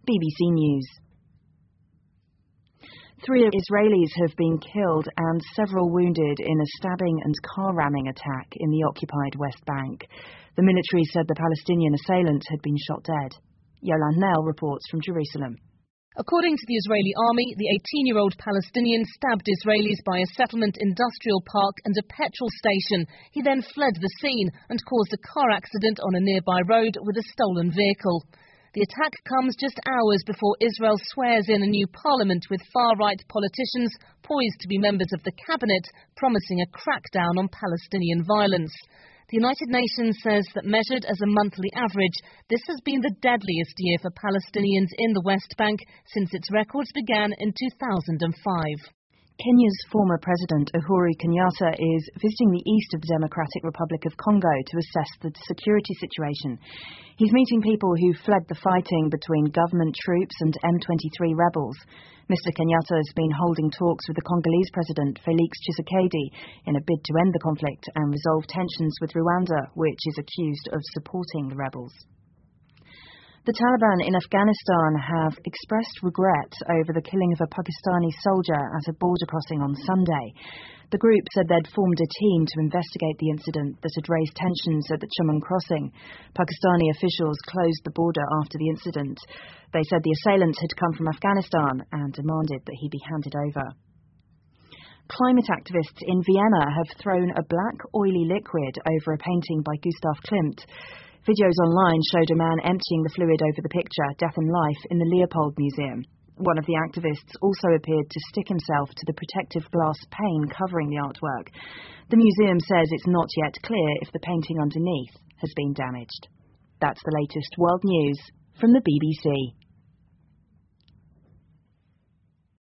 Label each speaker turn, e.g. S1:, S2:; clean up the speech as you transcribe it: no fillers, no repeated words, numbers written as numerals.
S1: BBC News. 3 Israelis have been killed and several wounded in a stabbing and car ramming attack in the occupied West Bank. The military said the Palestinian assailant had been shot dead. Yolande Nell reports from Jerusalem.
S2: According to the Israeli army, the 18-year-old Palestinian stabbed Israelis by a settlement industrial park and a petrol station. He then fled the scene and caused a car accident on a nearby road with a stolen vehicle. The attack comes just hours before Israel swears in a new parliament with far-right politicians poised to be members of the cabinet, promising a crackdown on Palestinian violence. The United Nations says that measured as a monthly average, this has been the deadliest year for Palestinians in the West Bank since its records began in 2005.
S1: Kenya's former president Uhuru Kenyatta is visiting the east of the Democratic Republic of Congo to assess the security situation. He's meeting people who fled the fighting between government troops and M23 rebels. Mr. Kenyatta has been holding talks with the Congolese president Felix Tshisekedi in a bid to end the conflict and resolve tensions with Rwanda, which is accused of supporting the rebels. The Taliban in Afghanistan have expressed regret over the killing of a Pakistani soldier at a border crossing on Sunday. The group said they'd formed a team to investigate the incident that had raised tensions at the Chuman crossing. Pakistani officials closed the border after the incident. They said the assailant had come from Afghanistan and demanded that he be handed over. Climate activists in Vienna have thrown a black, oily liquid over a painting by Gustav Klimt. Videos online showed a man emptying the fluid over the picture, Death and Life, in the Leopold Museum. One of the activists also appeared to stick himself to the protective glass pane covering the artwork. The museum says it's not yet clear if the painting underneath has been damaged. That's the latest world news from the BBC.